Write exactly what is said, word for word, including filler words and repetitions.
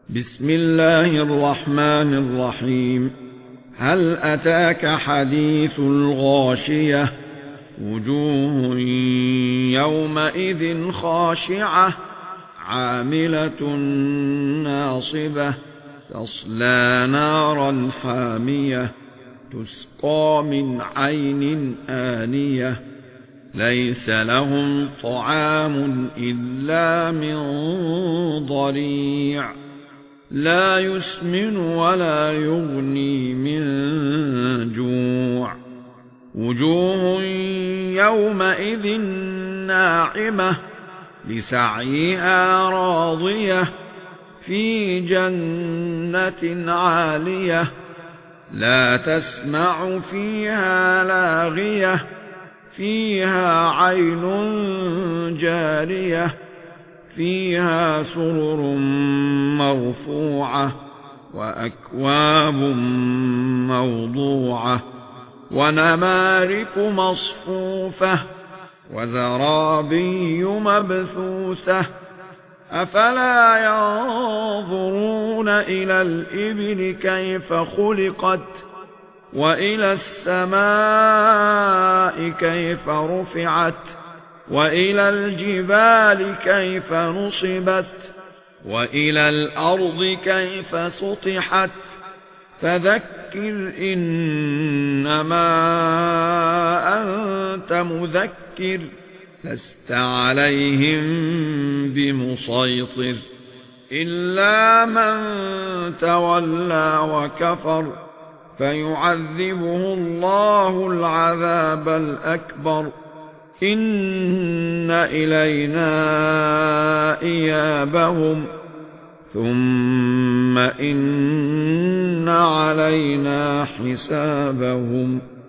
بسم الله الرحمن الرحيم. هل أتاك حديث الغاشية؟ وجوه يومئذ خاشعة عاملة ناصبة تصلى نارا حامية تسقى من عين آنية ليس لهم طعام إلا من ضريع لا يسمن ولا يغني من جوع وجوه يومئذ ناعمة لسعيها راضية في جنة عالية لا تسمع فيها لاغية فيها عين جارية فيها سرر مرفوعة وأكواب موضوعة ونمارق مصفوفة وزرابي مبثوثة أفلا ينظرون إلى الإبل كيف خلقت وإلى السماء كيف رفعت وإلى الجبال كيف نصبت وإلى الأرض كيف سطحت فذكر إنما أنت مذكر لست عليهم بمسيطر إلا من تولى وكفر فيعذبه الله العذاب الأكبر إن إلينا إيابهم ثم إن علينا حسابهم.